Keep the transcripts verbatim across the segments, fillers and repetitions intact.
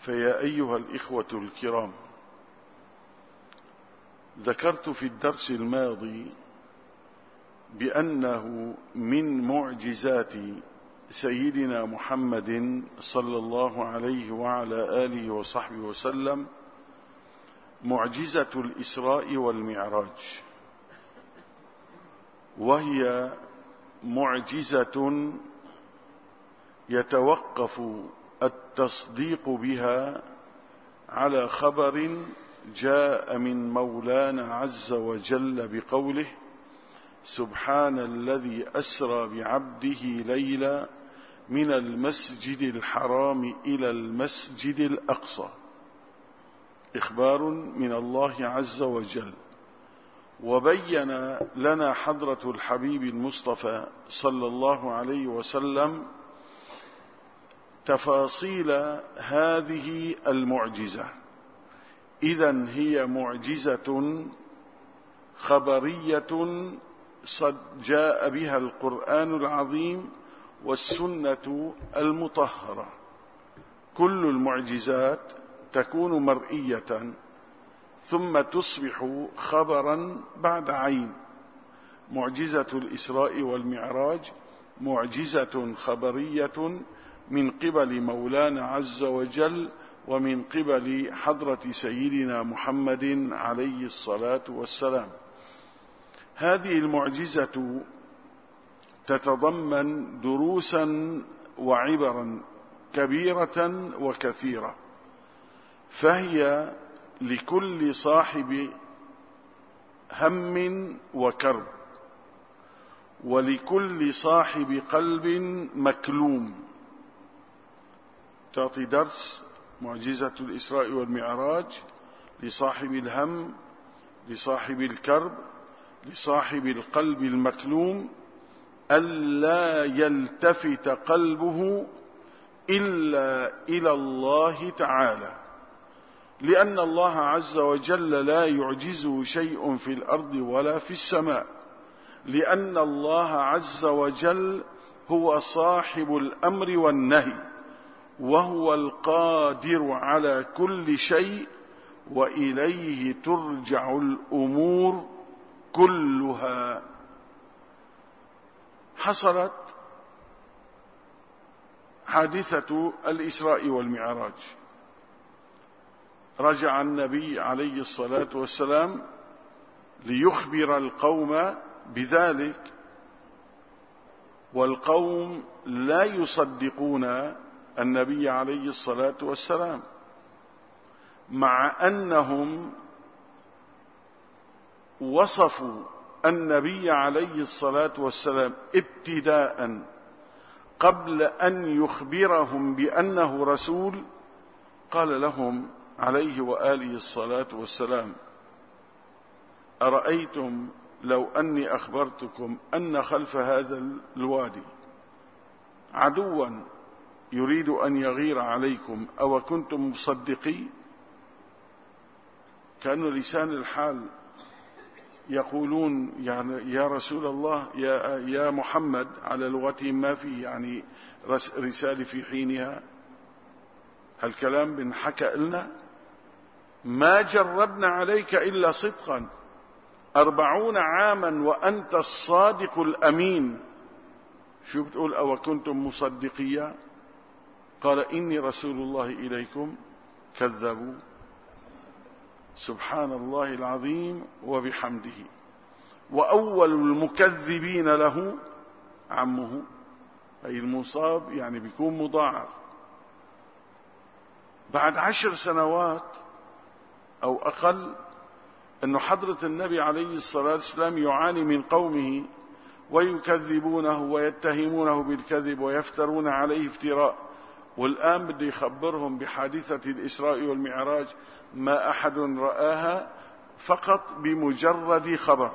فيا أيها الإخوة الكرام، ذكرت في الدرس الماضي بأنه من معجزات سيدنا محمد صلى الله عليه وعلى آله وصحبه وسلم معجزة الإسراء والمعراج، وهي معجزة يتوقف التصديق بها على خبر جاء من مولانا عز وجل بقوله: سبحان الذي أسرى بعبده ليلا من المسجد الحرام إلى المسجد الأقصى، إخبار من الله عز وجل. وبين لنا حضرة الحبيب المصطفى صلى الله عليه وسلم تفاصيل هذه المعجزة. إذن هي معجزة خبرية جاء بها القرآن العظيم والسنة المطهرة. كل المعجزات تكون مرئية ثم تصبح خبرا بعد عين. معجزة الإسراء والمعراج معجزة خبرية من قبل مولانا عز وجل ومن قبل حضرة سيدنا محمد عليه الصلاة والسلام. هذه المعجزة تتضمن دروسا وعبرا كبيرة وكثيرة، فهي لكل صاحب هم وكرب، ولكل صاحب قلب مكلوم. تعطي درس معجزة الإسراء والمعراج لصاحب الهم، لصاحب الكرب، لصاحب القلب المكلوم، ألا يلتفت قلبه إلا إلى الله تعالى، لأن الله عز وجل لا يعجزه شيء في الأرض ولا في السماء، لأن الله عز وجل هو صاحب الأمر والنهي، وهو القادر على كل شيء، وإليه ترجع الأمور كلها. حصلت حادثة الإسراء والمعراج. رجع النبي عليه الصلاة والسلام ليخبر القوم بذلك، والقوم لا يصدقون النبي عليه الصلاة والسلام، مع أنهم وصفوا النبي عليه الصلاة والسلام ابتداء قبل أن يخبرهم بأنه رسول. قال لهم عليه وآله الصلاة والسلام: أرأيتم لو أني أخبرتكم أن خلف هذا الوادي عدوا يريد أن يغير عليكم أو كنتم مصدقين؟ كأن لسان الحال يقولون يعني يا رسول الله، يا, يا محمد، على لغتهم ما فيه يعني رسالة في حينها. هالكلام بنحكى لنا؟ ما جربنا عليك إلا صدقا، أربعون عاما وأنت الصادق الأمين. شو بتقول أو كنتم مصدقيا؟ قال إني رسول الله إليكم. كذبوا. سبحان الله العظيم وبحمده. وأول المكذبين له عمه، أي المصاب يعني بيكون مضاعف. بعد عشر سنوات أو أقل أن حضرة النبي عليه الصلاة والسلام يعاني من قومه ويكذبونه ويتهمونه بالكذب ويفترون عليه افتراء، والآن بده يخبرهم بحادثة الإسراء والمعراج ما أحد رآها فقط بمجرد خبر.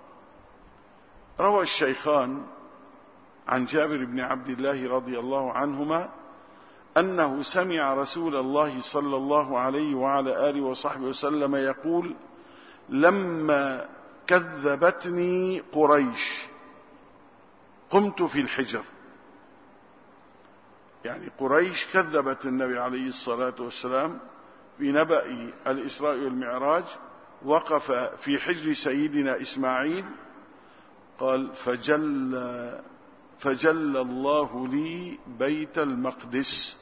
روى الشيخان عن جابر بن عبد الله رضي الله عنهما أنه سمع رسول الله صلى الله عليه وعلى آله وصحبه وسلم يقول: لما كذبتني قريش قمت في الحجر يعني قريش كذبت النبي عليه الصلاة والسلام في نبأ الإسراء والمعراج. وقف في حجر سيدنا إسماعيل قال فجل, فجل الله لي بيت المقدس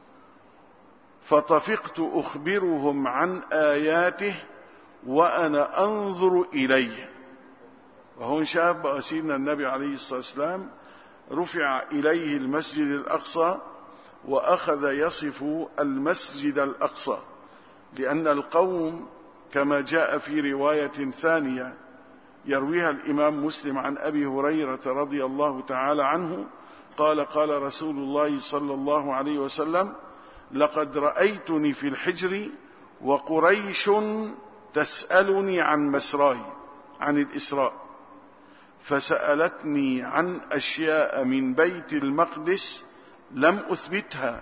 فطفقت أخبرهم عن آياته وأنا أنظر إليه. وهون شاب سيدنا النبي عليه الصلاة والسلام رفع إليه المسجد الأقصى وأخذ يصف المسجد الأقصى، لأن القوم كما جاء في رواية ثانية يرويها الإمام مسلم عن أبي هريرة رضي الله تعالى عنه قال قال رسول الله صلى الله عليه وسلم لقد رأيتني في الحجر وقريش تسألني عن مسراي عن الإسراء، فسألتني عن أشياء من بيت المقدس لم أثبتها.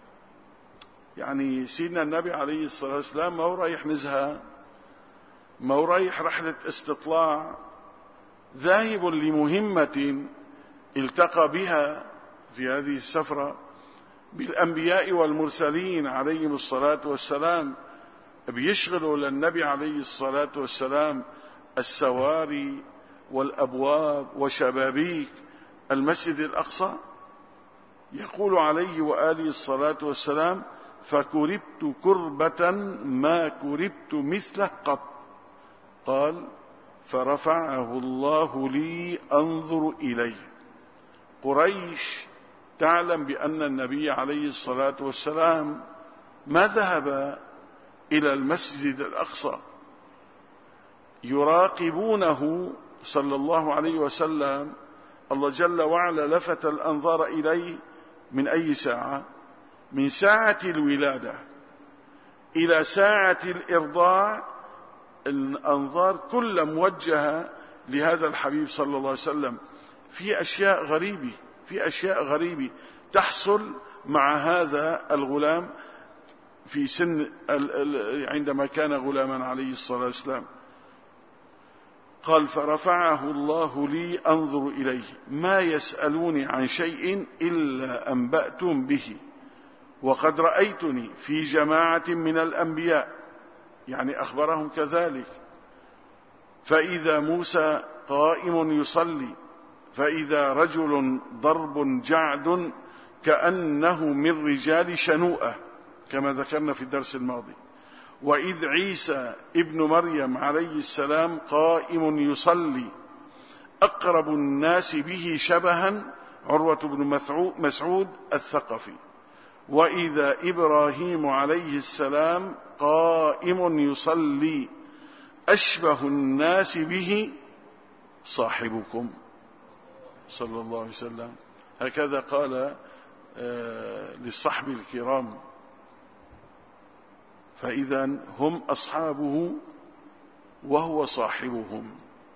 يعني سيدنا النبي عليه الصلاة والسلام ما هو رايح نزهة، ما هو رايح رحلة استطلاع، ذاهب لمهمة التقى بها في هذه السفرة بالأنبياء والمرسلين عليهم الصلاة والسلام. بيشغلوا للنبي عليه الصلاة والسلام السواري والأبواب وشبابيك المسجد الأقصى. يقول عليه وآله الصلاة والسلام فكربت كربة ما كربت مثله قط. قال فرفعه الله لي أنظر إليه. قريش تعلم بأن النبي عليه الصلاة والسلام ما ذهب إلى المسجد الأقصى، يراقبونه صلى الله عليه وسلم. الله جل وعلا لفت الأنظار إليه من أي ساعة؟ من ساعة الولادة إلى ساعة الإرضاع، الأنظار كلها موجهة لهذا الحبيب صلى الله عليه وسلم. في أشياء غريبة في أشياء غريبة تحصل مع هذا الغلام في سن عندما كان غلاما عليه الصلاة والسلام. قال فرفعه الله لي أنظر إليه ما يسألوني عن شيء إلا أنبأتم به وقد رأيتني في جماعة من الأنبياء، يعني أخبرهم كذلك. فإذا موسى قائم يصلي فإذا رجل ضرب جعد كأنه من رجال شنوءة كما ذكرنا في الدرس الماضي. وإذ عيسى ابن مريم عليه السلام قائم يصلي أقرب الناس به شبها عروة بن مسعود الثقفي. وإذا إبراهيم عليه السلام قائم يصلي أشبه الناس به صاحبكم صلى الله عليه وسلم. هكذا قال للصحب الكرام. فإذا هم أصحابه وهو صاحبهم.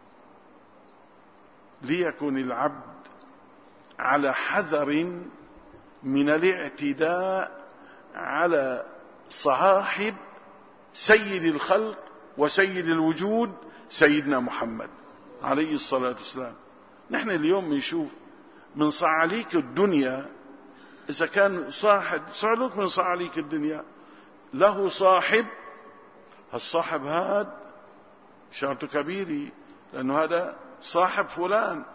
ليكن العبد على حذر من الاعتداء على صاحب سيد الخلق وسيد الوجود سيدنا محمد عليه الصلاة والسلام. نحن اليوم بنشوف من صعاليك الدنيا، إذا كان صاحب صعلوك من صعاليك الدنيا له صاحب، هالصاحب هاد شرط كبيري لأنه هذا صاحب فلان.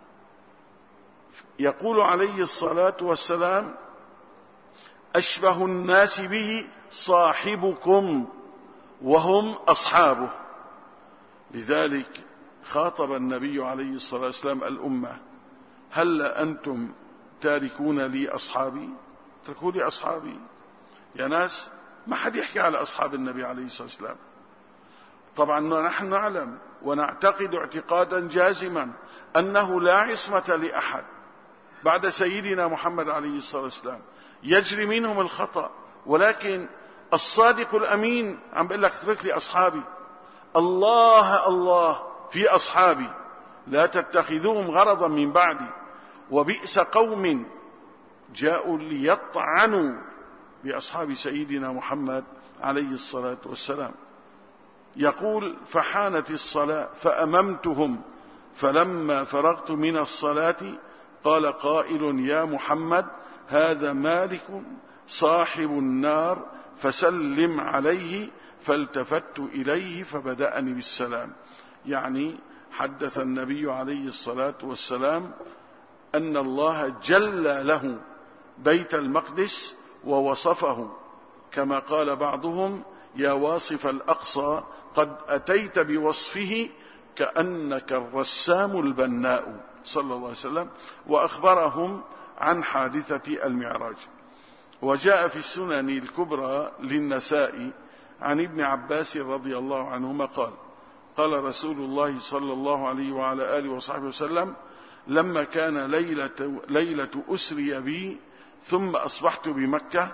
يقول عليه الصلاة والسلام أشبه الناس به صاحبكم وهم أصحابه. لذلك خاطب النبي عليه الصلاة والسلام الأمة هل أنتم تاركون لي أصحابي؟ تركوا لي أصحابي. يا ناس ما حد يحكي على أصحاب النبي عليه الصلاة والسلام. طبعا نحن نعلم ونعتقد اعتقادا جازما أنه لا عصمة لأحد بعد سيدنا محمد عليه الصلاة والسلام، يجري منهم الخطأ، ولكن الصادق الأمين عم بقول لك اترك لي أصحابي. الله الله في أصحابي لا تتخذوهم غرضا من بعدي وبئس قوم جاءوا ليطعنوا بأصحاب سيدنا محمد عليه الصلاة والسلام. يقول فحانت الصلاة فأممتهم فلما فرغت من الصلاة قال قائل يا محمد هذا مالك صاحب النار فسلم عليه، فالتفت إليه فبدأني بالسلام. يعني حدث النبي عليه الصلاة والسلام أن الله جل له بيت المقدس ووصفه كما قال بعضهم: يا واصف الأقصى قد أتيت بوصفه كأنك الرسام البناء صلى الله عليه وسلم، وأخبرهم عن حادثة المعراج. وجاء في السنن الكبرى للنسائي عن ابن عباس رضي الله عنهما قال: قال رسول الله صلى الله عليه وعلى آله وصحبه وسلم: لما كان ليلة, ليلة أسري بي ثم أصبحت بمكة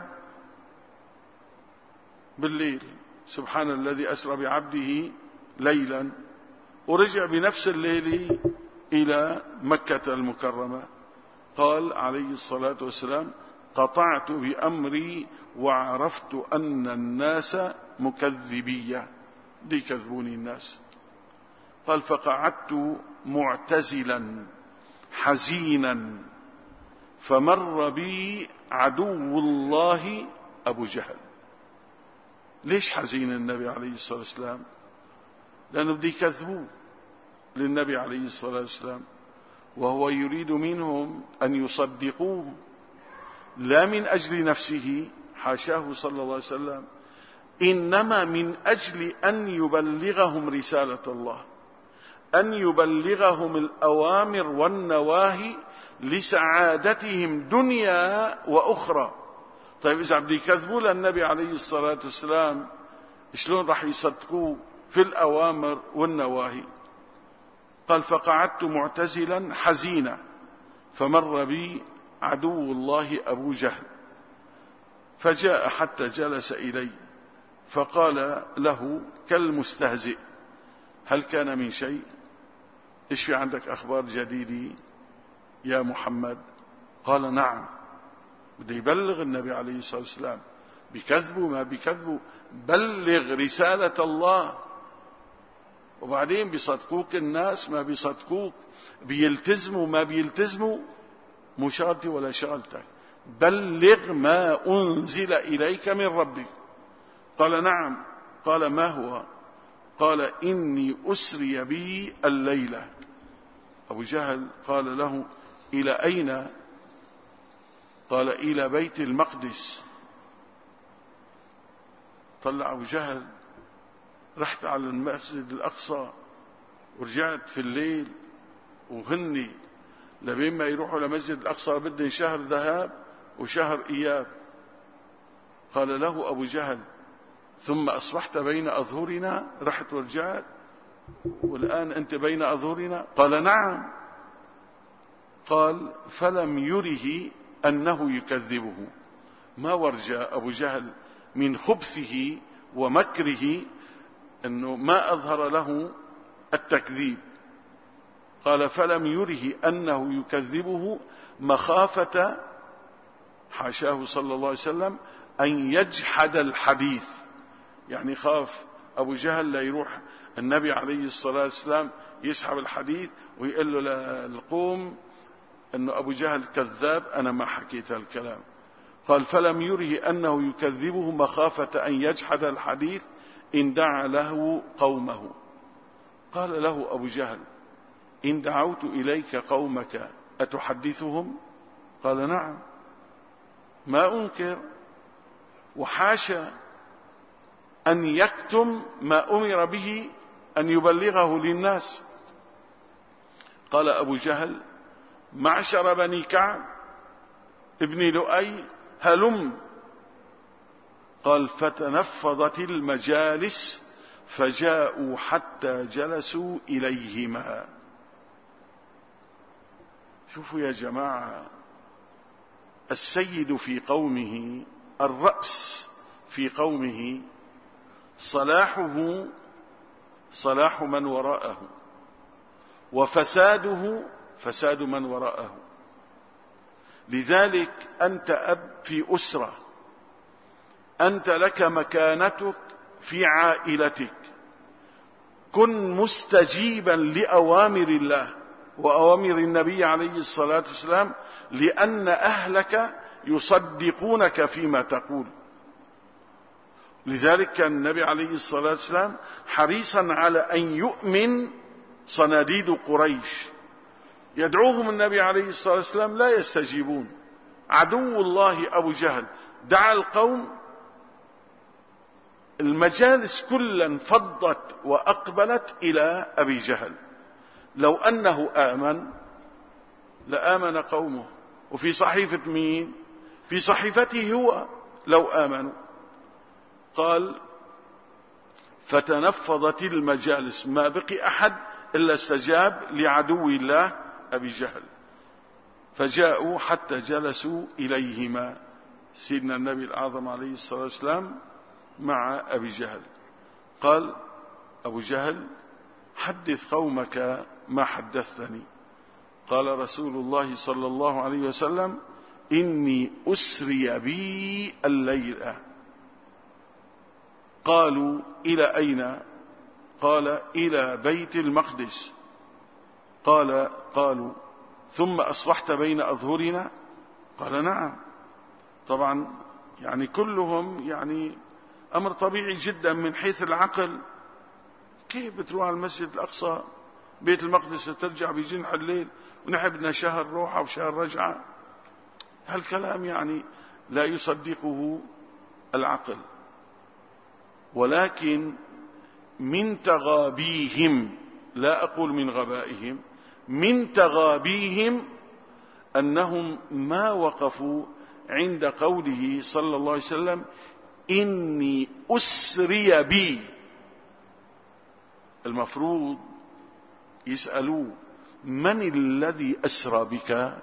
بالليل، سبحان الذي أسرى بعبده ليلا، ورجع بنفس الليل إلى مكة المكرمة. قال عليه الصلاة والسلام: قطعت بأمري وعرفت أن الناس مكذبية، ليكذبوني الناس. قال: فقعدت معتزلا حزينا فمر بي عدو الله أبو جهل. ليش حزين النبي عليه الصلاة والسلام؟ لأنه بده يكذبوه للنبي عليه الصلاة والسلام، وهو يريد منهم أن يصدقوه، لا من أجل نفسه حاشاه صلى الله عليه وسلم، إنما من أجل أن يبلغهم رسالة الله، أن يبلغهم الأوامر والنواهي لسعادتهم دنيا وأخرى. طيب إذا بدي يكذبوا للنبي عليه الصلاة والسلام، شلون راح يصدقوه في الأوامر والنواهي؟ قال: فقعدت معتزلا حزينا فمر بي عدو الله أبو جهل، فجاء حتى جلس إلي فقال له كالمستهزئ: هل كان من شيء؟ إيش في عندك أخبار جديدة يا محمد؟ قال: نعم. بده يبلغ النبي عليه الصلاة والسلام، بكذبوا ما بكذبوا، بلغ رسالة الله. وبعدين بيصدقوك الناس ما بيصدقوك، بيلتزموا ما بيلتزموا، مو شغلتي ولا شغلتك، بلغ ما أنزل إليك من ربك. قال: نعم. قال: ما هو؟ قال: إني أسري بي الليلة. أبو جهل قال له: إلى أين؟ قال: إلى بيت المقدس. طلع أبو جهل: رحت على المسجد الأقصى ورجعت في الليل، وهني لبين ما يروحوا لمسجد الأقصى بدهم شهر ذهاب وشهر إياب. قال له أبو جهل: ثم أصبحت بين أظهرنا؟ رحت ورجعت والآن أنت بين أظهرنا؟ قال: نعم. قال: فلم يره أنه يكذبه. ما ورجى أبو جهل من خبثه ومكره أنه ما أظهر له التكذيب. قال: فلم يره أنه يكذبه مخافة، حاشاه صلى الله عليه وسلم، أن يجحد الحديث. يعني خاف أبو جهل لا يروح النبي عليه الصلاة والسلام يسحب الحديث ويقول له للقوم أنه أبو جهل كذاب، أنا ما حكيت الكلام. قال: فلم يره أنه يكذبه مخافة أن يجحد الحديث إن دعا له قومه. قال له أبو جهل: إن دعوت إليك قومك أتحدثهم؟ قال: نعم، ما أنكر، وحاشا أن يكتم ما أمر به أن يبلغه للناس. قال أبو جهل: معشر بني كعب ابن لؤي هلم. قال: فتنفضت المجالس فجاءوا حتى جلسوا إليهما. شوفوا يا جماعة، السيد في قومه، الرأس في قومه، صلاحه صلاح من وراءه، وفساده فساد من وراءه. لذلك أنت أب في أسرة، أنت لك مكانتك في عائلتك، كن مستجيبا لأوامر الله وأوامر النبي عليه الصلاة والسلام، لأن أهلك يصدقونك فيما تقول. لذلك كان النبي عليه الصلاة والسلام حريصا على أن يؤمن صناديد قريش، يدعوهم النبي عليه الصلاة والسلام لا يستجيبون. عدو الله أبو جهل دعا القوم، المجالس كلا انفضت وأقبلت إلى أبي جهل. لو أنه آمن لآمن قومه. وفي صحيفة مين؟ في صحيفته هو لو آمنوا. قال فتنفضت المجالس، ما بقي أحد إلا استجاب لعدو الله أبي جهل. فجاءوا حتى جلسوا إليهما، سيدنا النبي الأعظم عليه الصلاة والسلام مع أبي جهل. قال أبو جهل حدث قومك ما حدثتني. قال رسول الله صلى الله عليه وسلم إني أسري بي الليلة. قالوا إلى أين؟ قال إلى بيت المقدس. قال قالوا ثم أصبحت بين أظهرنا؟ قال نعم. طبعا يعني كلهم يعني أمر طبيعي جدا من حيث العقل. كيف بتروح على المسجد الأقصى بيت المقدس وترجع بجنح الليل ونحن بدنا شهر روحة وشهر رجعة؟ هالكلام يعني لا يصدقه العقل. ولكن من تغابيهم، لا أقول من غبائهم، من تغابيهم أنهم ما وقفوا عند قوله صلى الله عليه وسلم إني أسري بي. المفروض يسألوه من الذي أسرى بك؟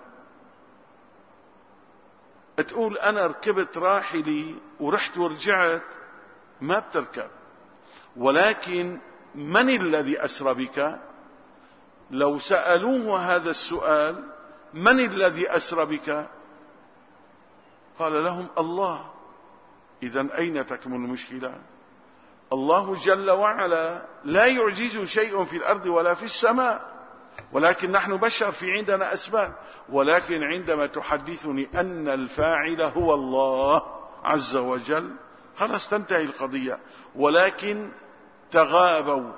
تقول أنا ركبت راحلي ورحت ورجعت، ما بتركب. ولكن من الذي أسرى بك؟ لو سألوه هذا السؤال من الذي أسرى بك؟ قال لهم الله. إذن أين تكمن المشكلة؟ الله جل وعلا لا يعجز شيء في الأرض ولا في السماء، ولكن نحن بشر في عندنا أسباب. ولكن عندما تحدثني أن الفاعل هو الله عز وجل خلاص تنتهي القضية. ولكن تغابوا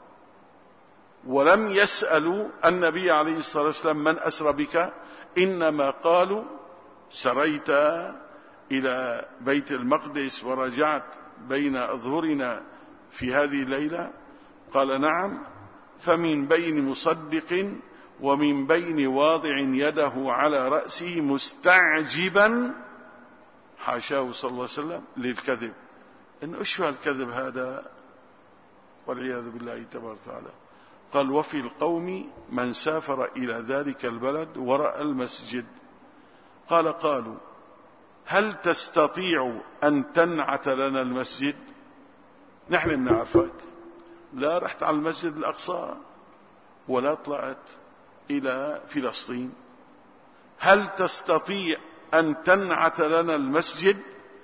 ولم يسألوا النبي عليه الصلاة والسلام من أسرى بك، إنما قالوا سريت إلى بيت المقدس ورجعت بين أظهرنا في هذه الليلة؟ قال نعم. فمن بين مصدق ومن بين واضع يده على رأسه مستعجبا، حاشاه صلى الله عليه وسلم للكذب. إن إيش الكذب هذا؟ والعياذ بالله تبارك وتعالى. قال وفي القوم من سافر إلى ذلك البلد ورأى المسجد. قال قالوا هل تستطيع أن تنعت لنا المسجد؟ نحن بنعرفك، لا رحت على المسجد الأقصى ولا طلعت إلى فلسطين. هل تستطيع أن تنعت لنا المسجد؟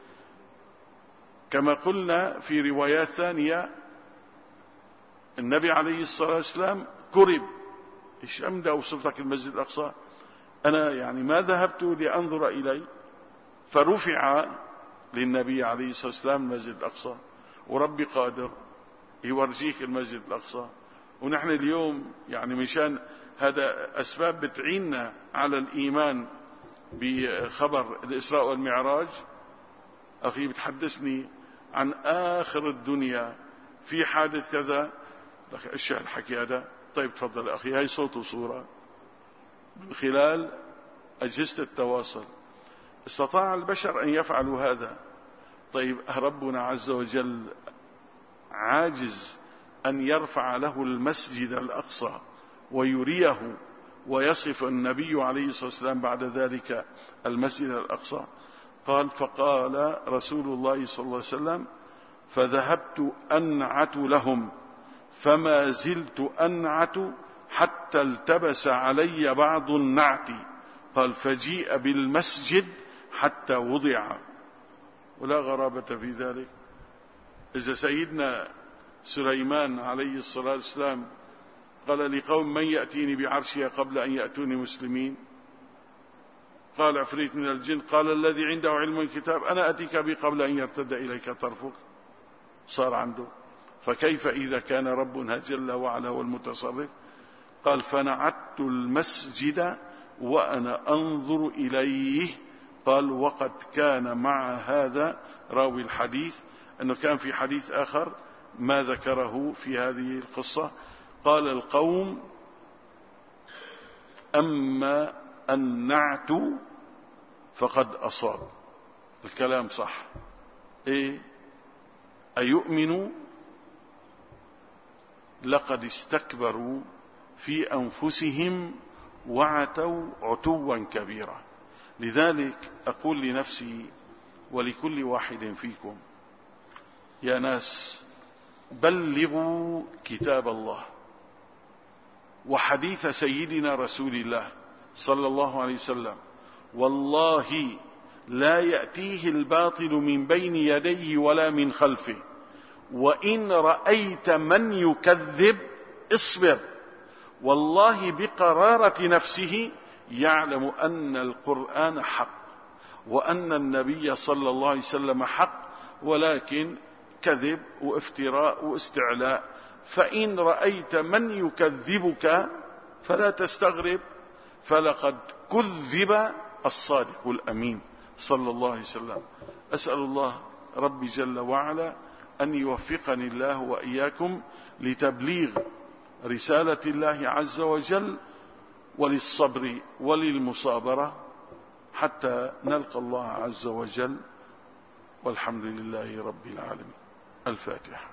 كما قلنا في روايات ثانية النبي عليه الصلاة والسلام كرب. إيش أمدى أوصفتك المسجد الأقصى؟ أنا يعني ما ذهبت لأنظر إليه. فرفع للنبي عليه الصلاة والسلام المسجد الأقصى، وربي قادر يورجيك المسجد الأقصى. ونحن اليوم يعني مشان هذا أسباب بتعيننا على الإيمان بخبر الإسراء والمعراج. أخي بتحدثني عن آخر الدنيا في حادث كذا، لك أشياء الحكي هذا. طيب تفضل أخي، هاي صوت وصورة من خلال أجهزة التواصل. استطاع البشر أن يفعلوا هذا. طيب ربنا عز وجل عاجز أن يرفع له المسجد الأقصى ويريه ويصف النبي عليه الصلاة والسلام بعد ذلك المسجد الأقصى؟ قال فقال رسول الله صلى الله عليه وسلم فذهبت أنعت لهم فما زلت أنعت حتى التبس علي بعض النعت. قال فجيء بالمسجد حتى وضع. ولا غرابة في ذلك. إذا سيدنا سليمان عليه الصلاة والسلام قال لقوم من يأتيني بعرشها قبل أن يأتوني مسلمين، قال عفريت من الجن قال الذي عنده علم الكتاب أنا أتيك به قبل أن يرتد إليك طرفك. صار عنده. فكيف إذا كان ربنا جل وعلا هو المتصرف؟ قال فنعدت المسجد وأنا أنظر إليه. قال وقد كان مع هذا راوي الحديث أنه كان في حديث آخر ما ذكره في هذه القصة. قال القوم أما النعت فقد أصاب. الكلام صح. إيه؟ أيؤمنوا لقد استكبروا في أنفسهم وعتوا عتوا كبيرا. لذلك أقول لنفسي ولكل واحد فيكم يا ناس بلغوا كتاب الله وحديث سيدنا رسول الله صلى الله عليه وسلم. والله لا يأتيه الباطل من بين يديه ولا من خلفه. وإن رأيت من يكذب اصبر. والله بقرارة نفسه يعلم أن القرآن حق وأن النبي صلى الله عليه وسلم حق، ولكن كذب وافتراء واستعلاء. فإن رأيت من يكذبك فلا تستغرب، فلقد كذب الصادق الأمين صلى الله عليه وسلم. أسأل الله ربي جل وعلا أن يوفقني الله وإياكم لتبليغ رسالة الله عز وجل وللصبر وللمصابرة حتى نلقى الله عز وجل، والحمد لله رب العالمين. الفاتحة.